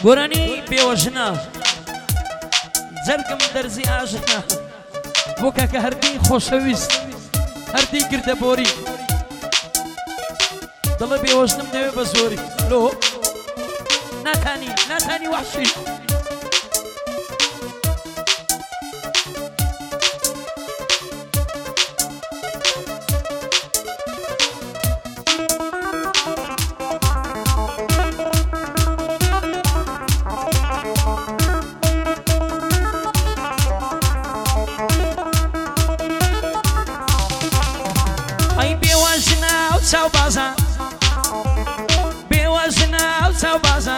گۆرانی بێوەژنە جەرگم دەرزی ئاژنە بۆ کاکە هەردی خۆشەویست هەردی گردە بۆری دڵە بێوەژنم نەوێ بە زۆری لۆ ناتانی وحشی چاو بازا بێوەژنە ئەو چاو بازا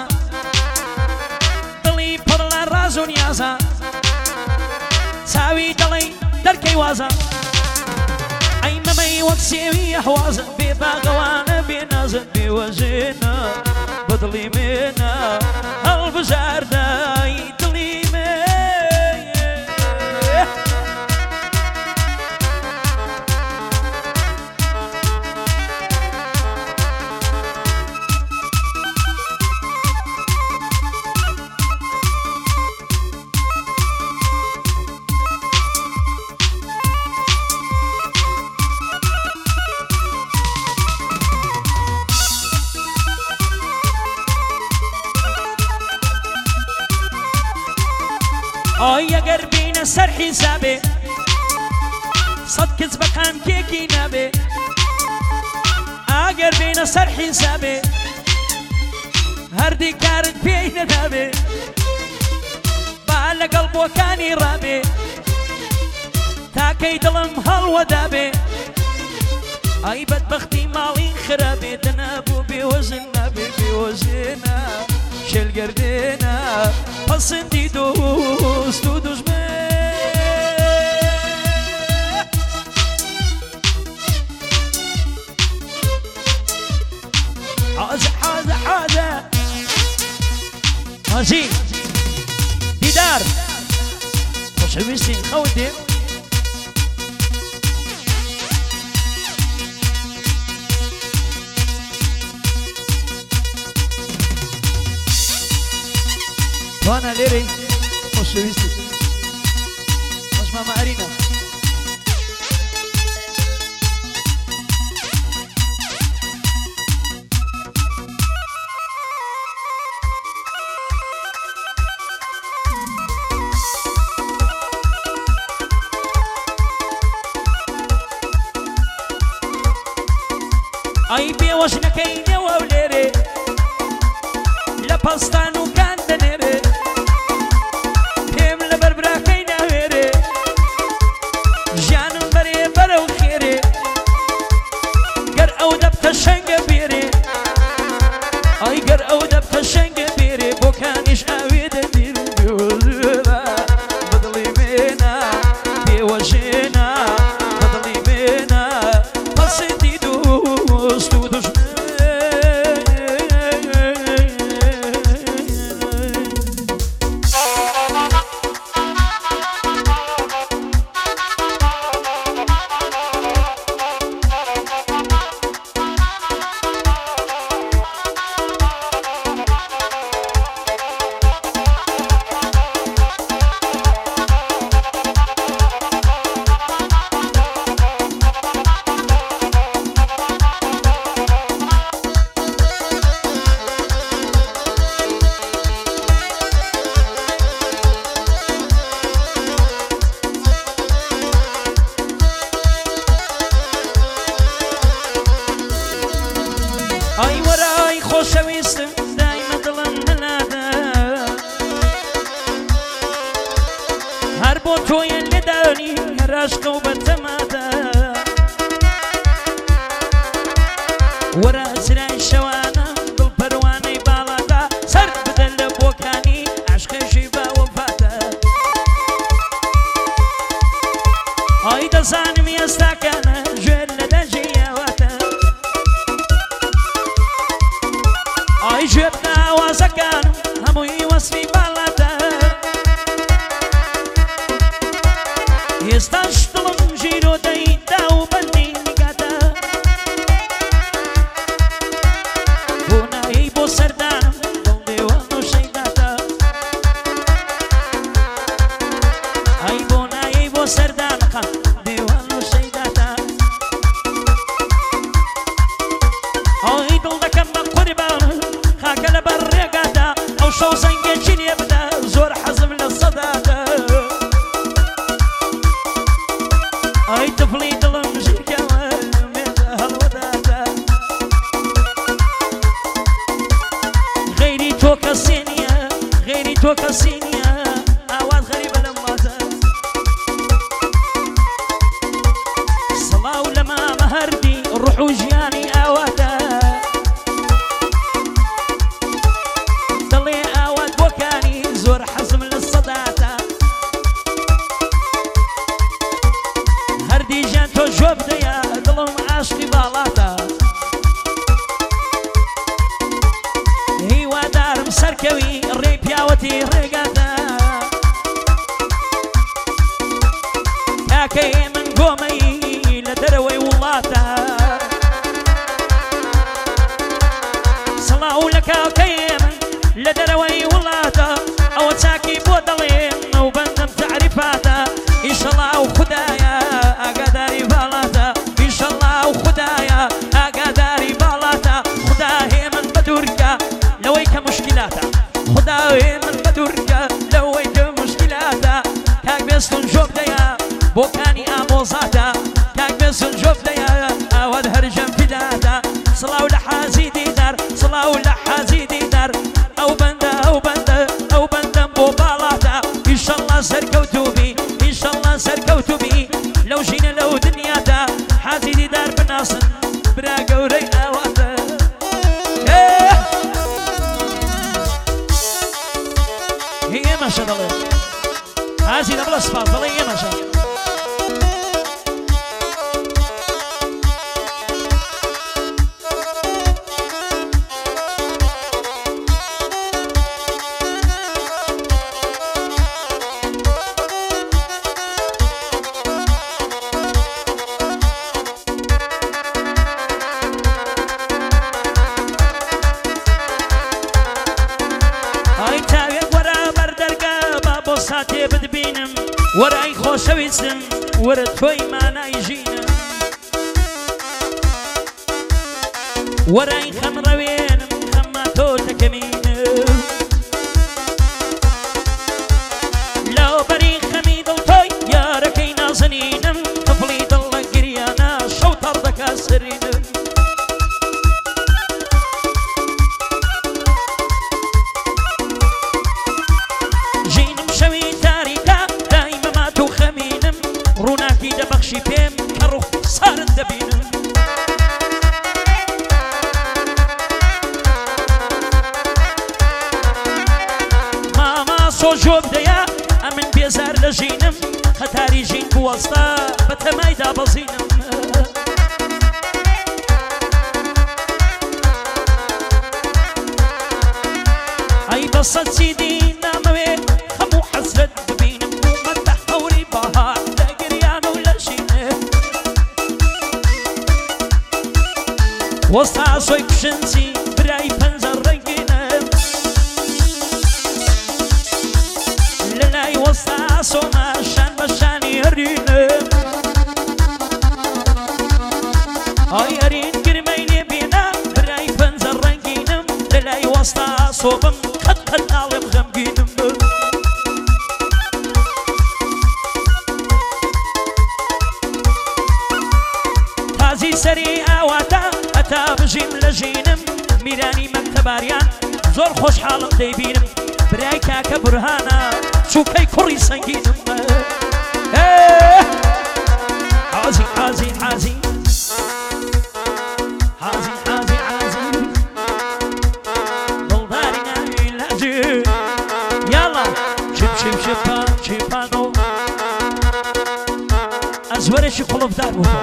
دڵی پڕ لە ڕاز و نیازە چاوی دڵی دەرکەی وازە ئەی مەمەی وەک سێوی ئەحوازە بێ باغەوانە بێ نازە بێوەژێنە بە دڵی مێنە هەڵبژاردای دڵی مێ ئای ئەگەر بینە سەر حیسابێ سەد کەس بە قامکێکی نابێ ئەگەر بینە سەر حیسابێ هەردی کارت پێی نەدابێ با لەگەڵ بۆکانی ڕابێ تاکەی دڵم هەڵوەدابێ ئای بەدبەختی ماڵی خراپێ دەنابوو بێوەژن نابێ بێوەژێنە شێلگەردێنە پەسەندی دۆست و دوژمن حازە حاجی دیدار خۆشەویستی خەوت دێ وانا ليري خۆشەویستی خۆش ماما ئەرینە ئەی بێوەژنەکەی نێوە و لێرێ لە پەستان و کان دەنێرێ پێم لە بەربراکەی ناوێرێ ژیانم بەرێ بەرەو خێرێ گەر ئەو دەبتە شەنگە بێرێ ئەی گەر ئەو دەبتە شەنگە بێرێ بۆکانیش ئاوێ دەبیر بێوەژێنە بەدڵی مێنە بێوەژێنە بەدڵی مێنە پەسەندی دۆست و دوژمن ئای وەرای خۆشەویستم دایمە دڵم نەلادە هەر بۆ تۆیان لێدانی هەراشقە و بەتەمادە وەرە جرای شەوانە دڵ پەروانەی باڵادا سەر بدەن لە بۆکانی عاشقێژی باوەفاتە ئای دەزانم ئێستاکانە ژێر لە دەژیاواتە ئای ژێر ناوازەکانم هەمووی وەسفی باڵاتە ئێستاش دڵم ژیرۆدەی دا و بەندی نیگاتە بۆ نایەی بۆ سەردانم دڵ دێوان و شەیداتە خا ديوان وشيداتا ئەوی دڵ دەکەم بە قوربان خاکە لە بەر ڕێگادا ئەو شەو زەنگێکی لێ بدە زۆر حەزم لە سەدادا ئەی تفڵی دڵم ژیرکەوە مێدە هەڵوەدادا غەیری تۆ کەسێ نییە غەیری تۆ کەسی نییە ئاوات غەریبە لەم واتە سڵاو لە مامە هەردی ڕوح و ژیانی ئاواتە دڵێ ئاوات بۆکانی زۆر حەزم لە سەداتە هەردی ژیان تۆ ژۆ بدەیە دڵم عاشقی باڵاتە هیوادارم سەرکەوی ڕێی پیاوەتی ڕێگاتە کاکەی من گۆمەی لە دەرەوەی وڵاتە سڵاو لە کاکەی من لە دەرەوەی وڵاتە ئەوە چاکی بۆ دەڵێن ئەو بەندەم تعریفاتە ئیشەڵا و خودایە ئاگاداری باڵاتە ئیشەڵا و خودایە ئاگاداری باڵاتە خدا هێ من بەدوورکە لەوەی کە مشکلاتە خدا هێ من بەدوورکە لەوەی کە مشکلاتە کاک بێستون ژۆ بدەیە بۆکانی ئامۆزاتە کاک بێستون ژۆ بدەیە ئاوات هەرژەم فیداتە سڵاو لە حازی دیدار سڵاو لە حازی دیدار ئەو بەندە ئەو بەندە ئەو بەندەم بۆ باڵاتە ئیشەڵا سەرکەوتوبی ئیشەڵا سەرکەوتوبی لەو ژینە لەو دنیادا حازی دیدار بناسن برا گەورەی ئاواتە ئێمەشە دەڵێ حازی لە بڵە سپاس دەڵێ ئێمەشە ساتێ بدبینم وەرای خۆشەویستم وەرە تۆی مانای ژینم وەرای خەمڕەوێنم خەمما تۆ تەکەمینم لاوبەری خەمی دڵ تۆی یارەکەی نازنینم تفڵی دڵ لە گریانە شەو تەڕ دەکا سەرینم ڕووناکی دەبەخشی پێم کە ڕوح سارت دەبینم ماما سۆ ژۆ بدەیە ئەمن بێزار لە ژینم خەتاری ژین بوەستە بە تەمای دابەزینم ئەی بەسەد چیدی نامەوێ هەموو حەسرەت ببینم ومەتە هەوری بەهار وەستا سۆی کوشنجی برای پەنجە ڕەنگینم لە لای وەستا سۆمە شان بە شانی هەرینم ئای هەرین گرمەی لێ بێنە برای پەنجە ڕەنگینم لە لای وەستا سۆبم قەت قەت ناڵێم غەمگینم تازی سەری ئاواتە هەتا بژیم لە ژینم میرانی مەکتەباریان زۆر خۆشحاڵم دەیبینم برای کاکە بورهانە چووکەی کوڕی سەنگینم حازی حازی حازی حازی حازی حازی دڵداری ناوی لاجێ یاڵا چپ چپ چپا چپانۆ ئەزوەرێکی قوڵفدار بوو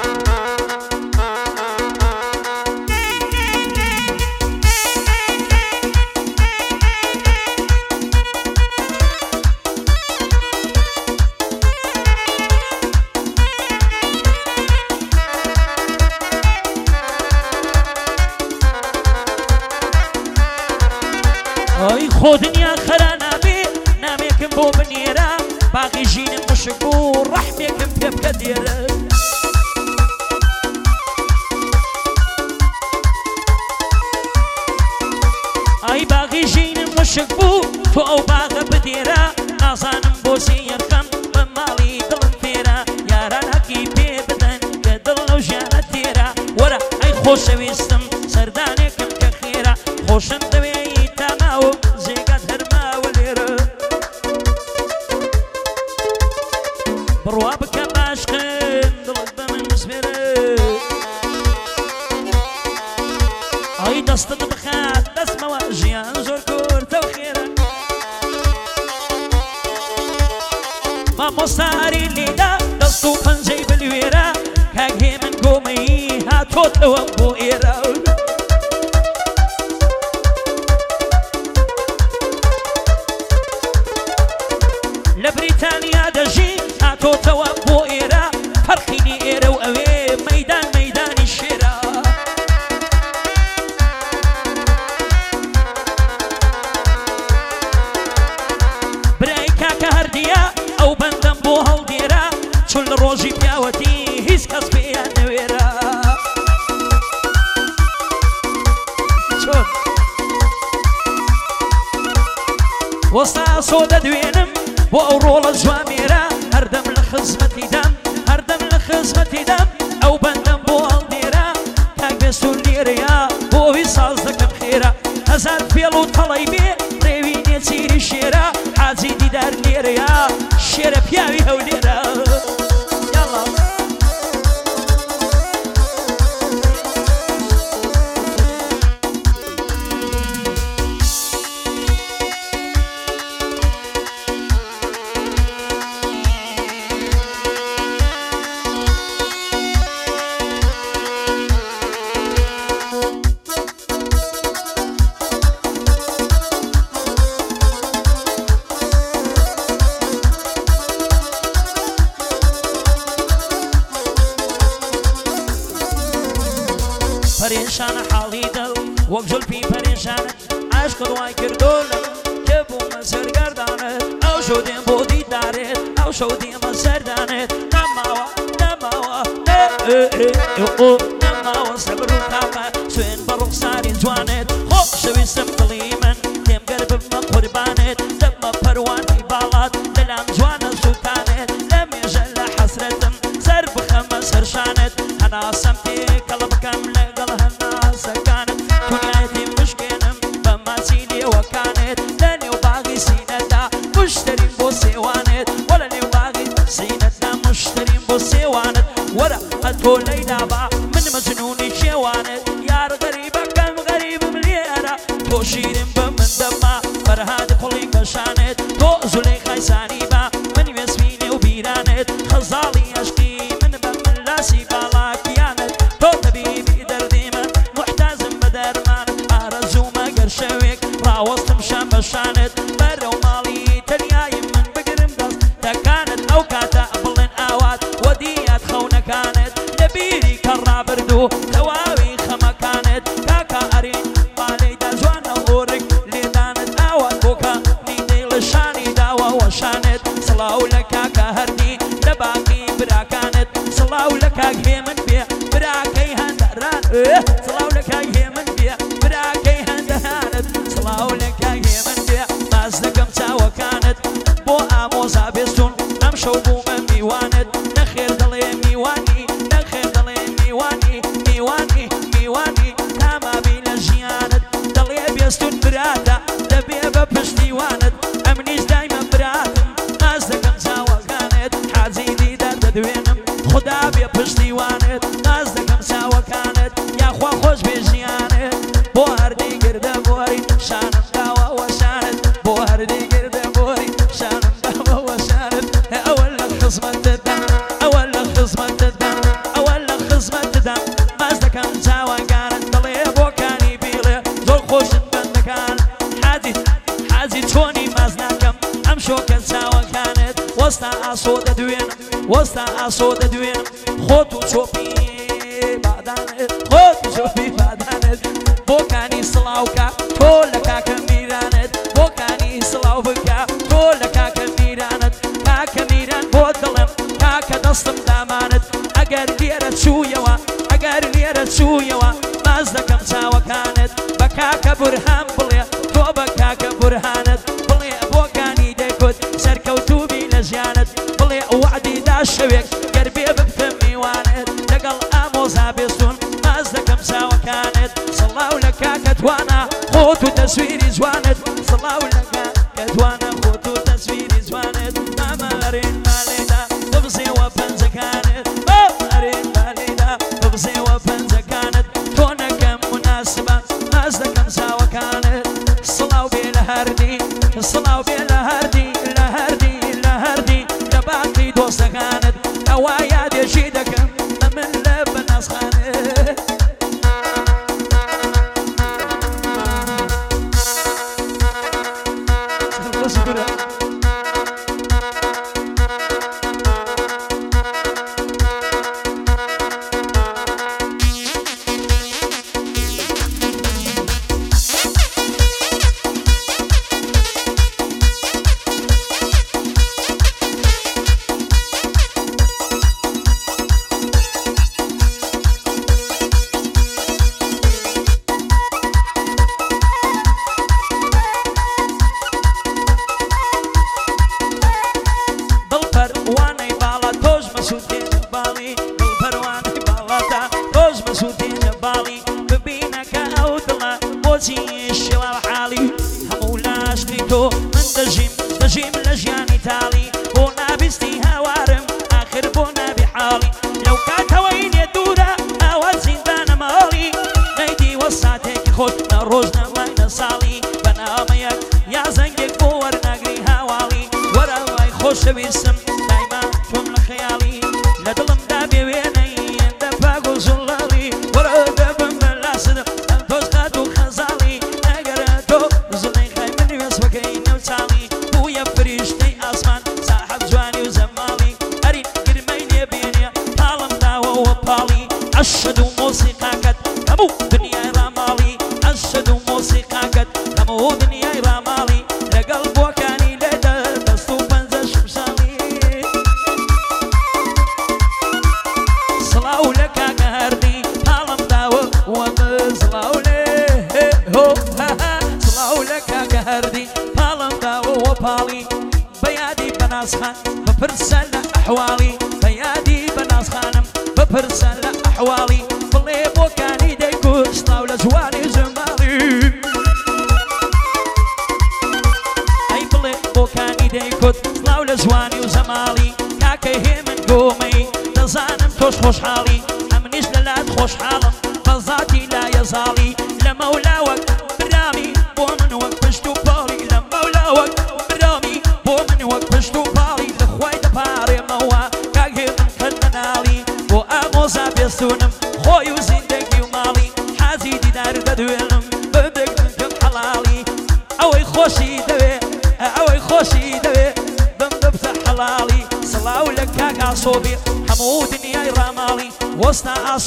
ئەی خۆ دنیا خەرا نابێ نامێکم بۆ بنێرە باقی ژینم مشک بوو ڕەحمێکم پێ خۆشەویستم سەردانێکم کە خێرا خۆشم دەوێی تاماوە جێگات هەرماوە لێرە بڕوا بکە باشکن دڵت بە من بسپێرە ئای دەستت بخات دەستمەوە ژیان زۆر کورتە و خێرە مامۆستاری لێدا دەست و پەنجەی بلوێرە کاک هێمن گۆمەیی هاتۆتەوە بۆ ئێرە لە بریتانیا دەژی هاتۆتەوە بۆ ئێرە فەرقینی ئێرە و ئەوێ مەیدان مەیدانی شێرە برای کاکە هەردیە ئەو بەندەم بۆ هەڵدێرە چون لە ڕۆژی پیاوەتی هیچ کەس پێیان نەوێرە وەستا ئاسۆ دەدوێنم بۆ ئەو ڕۆڵە جوامێرە هەردەم لە خزمەتی دەم هەردەم لە خزمەتی دەم ئەو بەندەم بۆ هەڵدێرە کاک بێسوور لێرەیە بۆ ئەوی ساز دەکەم خێرە هەزار فێڵ و تەڵەی بێ ڕێوی نێچیری شێرە حاجی دیدار لێرەیە شێرە پیاوی هەولێرە پەرێشانە حاڵی دڵ وەک جولپی پەرێشانە عاشق ڕوای کردۆ لە کە بوومە سەرگەردانت ئەو شەو دێم بۆ دیدارێت ئەو شەو دێمە سەردانێت نەماوە نەماوە نەماوە سەبر و تاقە سوێن بە ڕوخساری جوانێت خۆشەویستم دڵی من تێمگەر ببمە قوربانێت دەبمە پەروانی باڵات دلام جوانە سووتانێت لە مێژە لە حەسرەتم سەر بخەمە سەرشانێت هەناسەم تێکەڵ بکەم لەگەڵ هەناسەکانت دنیایەتی مشکێنم بە ماچی لێوەکانێت لە نێو باغی سینەدا مشتریم بۆ سێوانێت وەلە نێو باغی سینەدا مشتریم بۆ سێوانت وەرە ئەتۆ لەیلابا من مەجنونی شێوانت یار غەریبەکەم غەریبم لێرە تۆ شیرم بە من دەما فەرهاد کوڵی کەشانێت تۆ زولەیخای سانی بە من وێسمینێ و بیرانێت خەزاڵی عەشقی من بە من لاسی باڵاکیانت تۆ تەبیبی دەردی من محتازم بە دەرمانت ئارەزوومە گەر شەوێک ڕاوەستم شەم بەشانت بەرەو ماڵی تەنیایی من بگرم دەست دەکانت ئەو کاتە بڵێن ئاوات وەدیات خەونەکانت لە بیری کە ڕابردوو تەواوی خەمەکانت کاکە ئەرین مالەیدا جوانە ئۆرگ لێدانت ئاوات بۆکە نیدەی لە شانی داوە وەشانت سڵاو لە کاکە هەردی لە باقی براکانت سڵاو لە کاک هێمن بێ براکەی هەندەران سڵاو لە کاک هێمن بێ براکەی هەندەرانت سڵاو لە کاک هێمن بێ باز دەکەم چاوەکانت بۆ ئامۆزا بێستون ئەم شەو بوومە میوانت نەخێر دەڵێ میوانی نەخێر دەڵێ میوانی میوانی میوانی تامابی لە ژیانت دەڵێ بێستون براتە دەبێ بە پشتیوانت ئەمنیش دایمە براتم باز دەکەم چاوەکانت حاجی دیدار دەدوێنم خدا بێ پشتیوانت باز دەکەم چاوەکانت یاخوا خۆش بێ ژیانت بۆ هەردەی گردە بۆری شانم داوە وەشانت بۆ هەردەی گردە بۆری شانم داوە وەشانت ئەوە لە خزمەتتدا ئەوە لە خزمەتتدا ئەوە لە خزمەتتدا باز دەکەم چاوەکانت دەڵێ بۆکانی بیڵێ زۆر خۆشت بەندەکان حاجی چۆنی ماز ناکەم ئەم شۆکە چاوەکانت وەستا ئاسۆ دەدوێنم وەستا ئاسۆ دەدوێنم خۆت و چۆپی بادانت خۆت و چۆپی بادانت بۆکانی سڵاوکە تۆ لە کاکە میرانت بۆکانی سڵاو بکە تۆ لە کاکە میرانت کاکە میران بۆ دڵم کاکە دەستم دامانت ئەگەر لێرە چوویەوە ئەگەر لێرە چوویەوە باز دەکەم چاوەکانت بە کاکە بورهان بڵێ تۆ بە کاکە بورهانت بڵێ بۆکانی دەیکوت سەرکەوتوبی لە ژیانت بڵێ وعدی دا شەوێک گەر بێ ببتە میوانت لەگەڵ ئامۆزا بێستون باز دەکەم چاوەکانت خۆت و تەسویری جوانت سڵاو لەکە کە توانە خۆت و تەسویری جوانت ئەمەرێن مالێدا دەبزێوە پەنجەکانت ئەرێن مالێدا دەبزێوە پەنجەکانت تۆ نەکەم مناسبە ماز دەکەم چاوەکانت سڵاو بێ لە هەردی سڵاو بێ لە هەردی لە هەردی لە هەردی لە باقی دۆستەکانت ئەوە یادێکی دەکەم ئەمن لە بەناسخانت خوشحالي أمنيش للات خوشحالم فزاتي لا يزالي لمولاوك برامي بومن وقفشتو بالي لمولاوك برامي بومن وقفشتو بالي لخواي دباري موا كاقي من كننالي وآموزا بيستونم خوي وزندقي ومالي حازي دي دار بدوينم بدك من حلالي أوي خوشي دوي أوي خوشي دوي بمدبت حلالي صلاو لك كاقا صوبي همو دنياي رامالي وسنا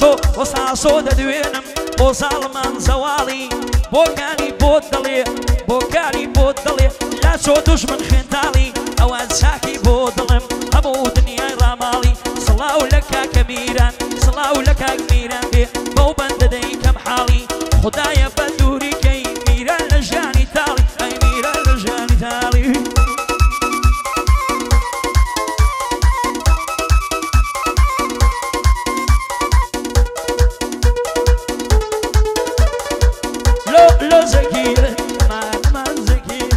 عصو ددوينم بو ظالمان زوالي بوكاني بودلي لا شو دشمن خنتالي اوان ساكي بودلم همو دنياي رامالي صلاو لك كبيران صلاو لك كبيران بي بو بند ديكم حالي خدايا بدوري كي ميران لجاني تالي اي ميران لجاني تالي لو زكية ما زكية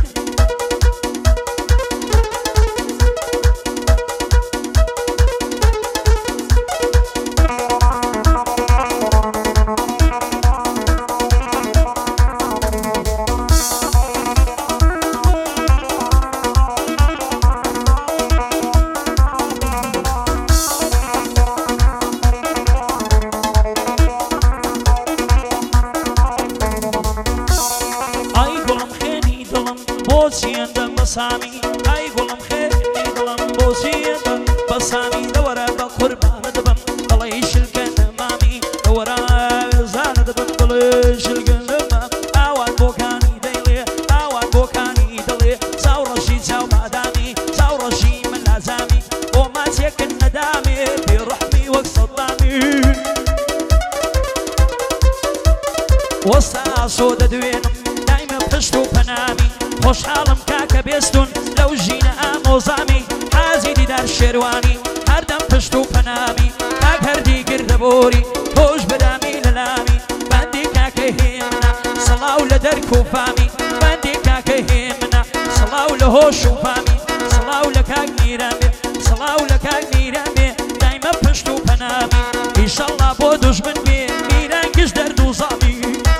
بسامي اي قولم خير ضلم بوسي بسامي دورا بقربان دبم الله يشلك مامي دورا زان دبم الله يشلك مام اوان بوكاني ديلي ساو رشيد ساو مادامي ساو رشيد من لازامي وما تيك الندامي برحمي وصدامي وسط صود دوينم دايما بشتو بنامي خوش حالم كاكا بيستون لو جينا اموزامي حازي دي دار شيرواني هردم پشتو پنامي كاك هردي قردبوري خوش بدامي للامي باندي كاكا هيمنا صلاو لدرك وفامي بنديكا كهيمنا صلاة لهوش وفامي صلاة لكاك نيرامي صلاة لكاك نيرامي دايما بشتو بنامي إن شاء الله بودوش من بي ميران كش درد وظامي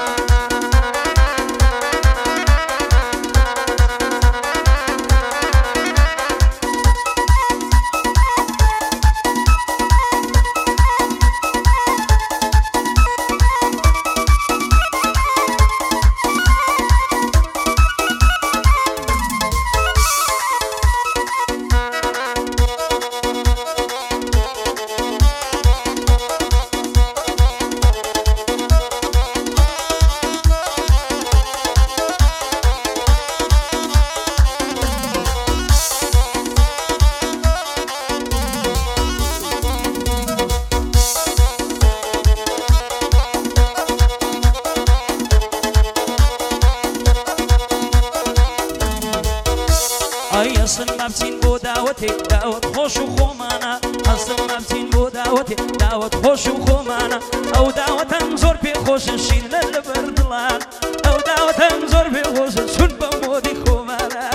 أصل ما بتين بو دعوتي دعوت خوش وخومانا أصل ما بتين بو دعوتي دعوت خوش وخومانا أو دعوت انزور بخوش نشيل للبردلان أو دعوت انزور بخوش شون بمودي خومانا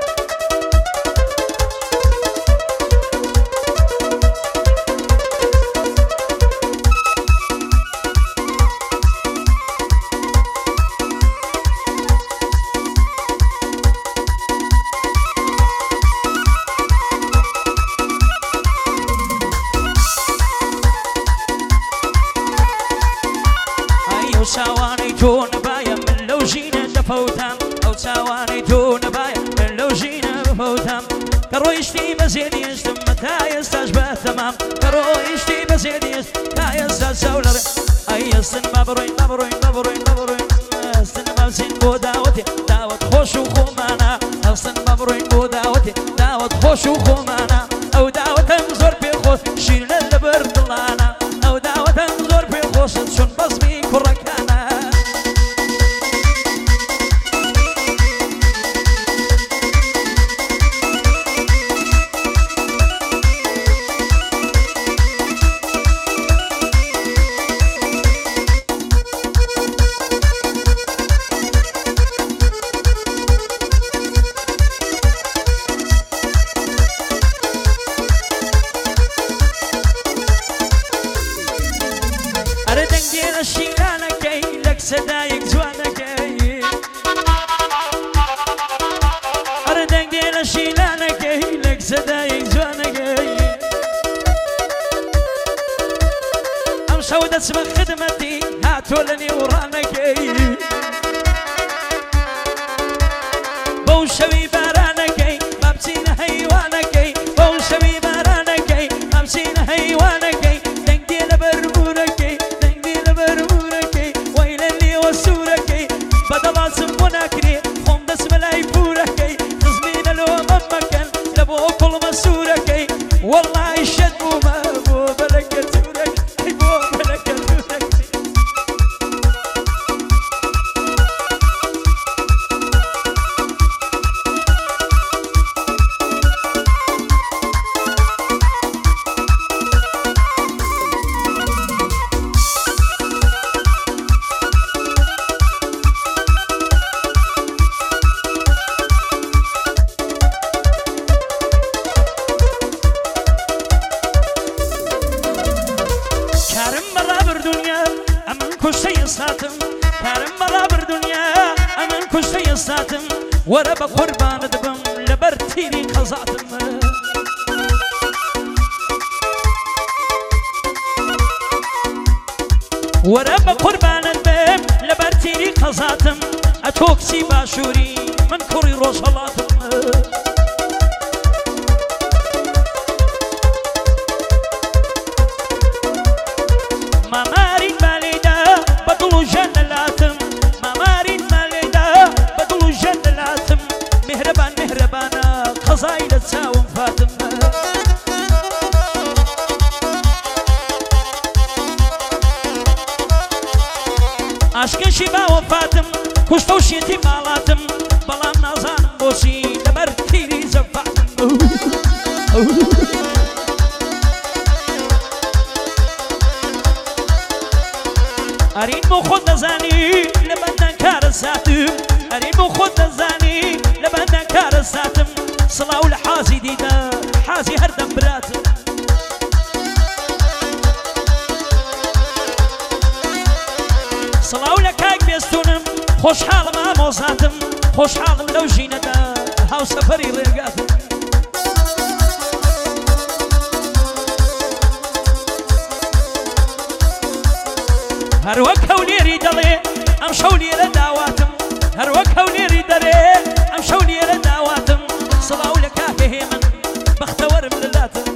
ساواني جون بايا من لو جينا دفوتام أو ساواني جون بايا من لو جينا دفوتام كرويشتي بزيد يستم متى يستجبه تمام كرويشتي بزيد يستم متى يستجبه أي السن مبروين مبروين مبروين مبروين السن مبسين بو دعوتي دعوت خوش وخومانا السن مبروين بو دعوتي دعوت خوش وخومانا أو دعوت انزور بخوش شيل البردلانا أو دعوت انزور بخوش شون بصبي كركانا سدايق زوانكي أردك دينا شيلانكي لك سدايق زوانكي أم سودة سبق خدمتي هاتولني ورانكي بوشوي بارانكي مبسين هيوانكي بوشوي بارانكي مبسين هيوانكي دك دينا بربوركي دك دينا بربوركي وسوركي بدل زمونكني خم دسم لاي بوركي تزمين لو ممكن لبو كل مسوركي والله شد وما بو بلكتورك بو بلكتورك ورا بقربان دبم لبرتيني قزاتم ورا بقربان دبم لبرتيني قزاتم اتوكسي باشوري من كوري روشلاتم مامارين باليدا بطلو جنلاتم مامارين باليدا بطلو جنلاتم مهربان مهربانا قزايلة تساوم فاتم عشق شبا وفاتم كشتو شيتي مالاتم بلام نازانم بوشي لبرتيني زفاتم أرين مو خود نزاني لبندن كار ساتم أريم خود الزاني لبنا كار ساتم صلاة الحازي ديدا حازي هردم براتم صلاة لكاك بيستونم خوش حال ما موزاتم خوش حالم لو جينا دا هاو سفري ريقاتم هروك هوليري دلي امشوا لي لدعواتم هروك هوليري دلي امشوا لي لدعواتم صلاة لكاك هيمن بختور من اللاتم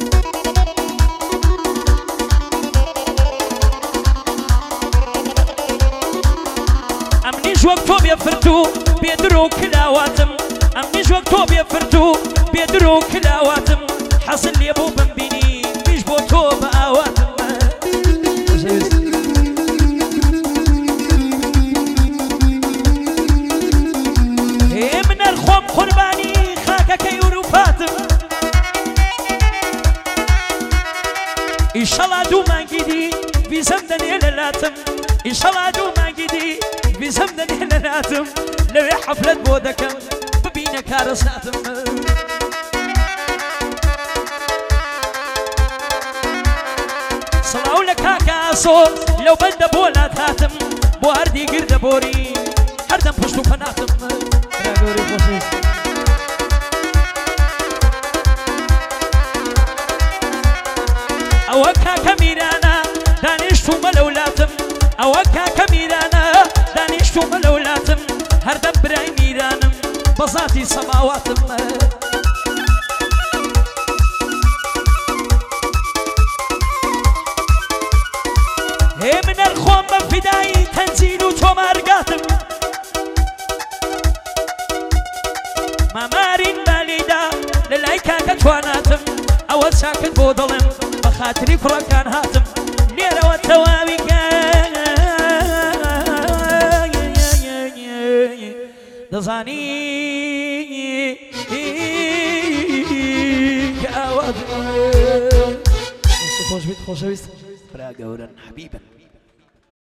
امنيش وقتو بيفرتو بيدرو كلاواتم امنيش وقتو بيفرتو بيدرو كلاواتم حصل لي ابو بنبيني بيش بوتو باواتم هي من الخوم قرباني خاكا كيورو فاتم ان شاء الله دوما جدي في زمن لاتم ان شاء الله دوما جدي في زمن لاتم لو حفلة بودكم ببينا كارساتم صلاة لك كاسول لو بند بولات هاتم بواردي قرد بوري هردم پشتو فناتم اوكا كميرانا دانشتو ملولاتم اوكا كميرانا دانشتو ملولاتم هردم براي ميرانم بزاتي سماواتم هي من الخوم بفداي تنزيل وتومارقاتم مامارين باليدا للايكا كتواناتم اول ساكت بودلم بخاطري فرقان هاتم ليرة والتوابي دزاني كاوات خوش بيت خوش بيت فراقة ورن حبيبا